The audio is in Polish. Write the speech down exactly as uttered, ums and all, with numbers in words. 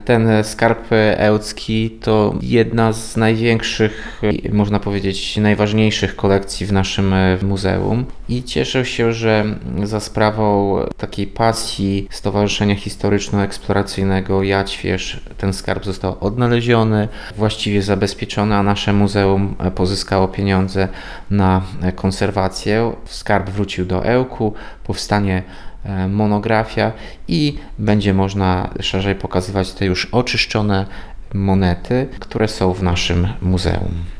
Ten skarb ełcki to jedna z największych, można powiedzieć najważniejszych kolekcji w naszym muzeum i cieszę się, że za sprawą takiej pasji Stowarzyszenia Historyczno-Eksploracyjnego Jadźwierz ten skarb został odnaleziony, właściwie zabezpieczony, a nasze muzeum pozyskało pieniądze na konserwację. Skarb wrócił do Ełku, powstanie monografia i będzie można szerzej pokazywać te już oczyszczone monety, które są w naszym muzeum.